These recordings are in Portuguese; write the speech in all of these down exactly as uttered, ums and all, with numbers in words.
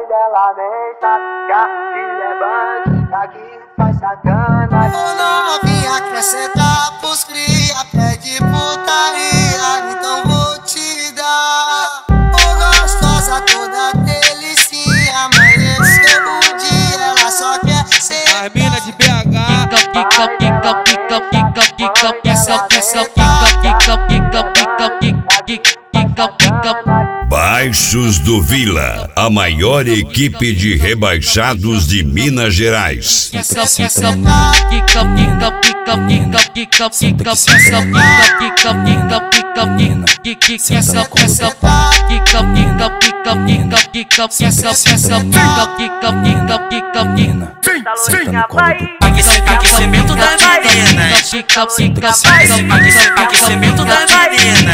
dela nem sabe que aqui é bandida que faz sacanagem. Ô novinha, quer sentar pros cria, pede putaria, então vou te dar. Ô gostosa, toda delicinha, amanheceu um dia, ela só quer ser. As mina de B H. Baixos do Vila, a maior equipe de rebaixados de Minas Gerais. Aquecimento da menina, aquecimento da menina,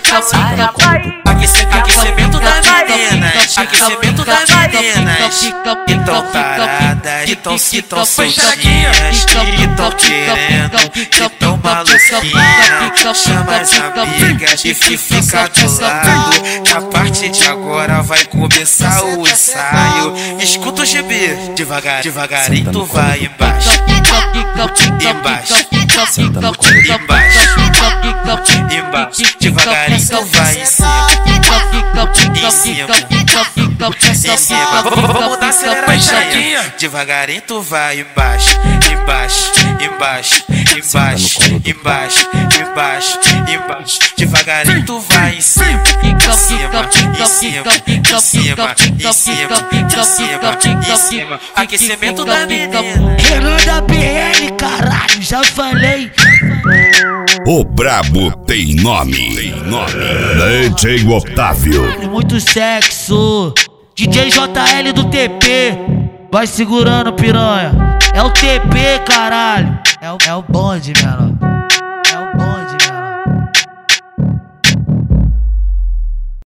aquecimento da menina, aquecimento da menina. Que tão paradas, que tão que tão soltinhas, que tão querendo, que tão maluquinha. Chama as amigas e fica do lado, que a partir de agora vai começar o ensaio. Escuta o G B, devagar, devagarinho tu vai embaixo, embaixo, embaixo, embaixo, devagarinho tu vai em cima, em cima, em cima. Vamos dar aceleradinha. Devagarinho tu vai embaixo, embaixo, embaixo, embaixo, embaixo, embaixo, embaixo. Devagarinho tu vai em cima, em cima, em cima, em cima, em cima, em cima, em cima. Aquecimento da menina. Renan da B L, caralho, já falei. O brabo tem nome. Tem nome. D J Otávio. Muito sexo. D J J L do T P. Vai segurando, piranha. É o T P, caralho. É o, é o bonde, menor.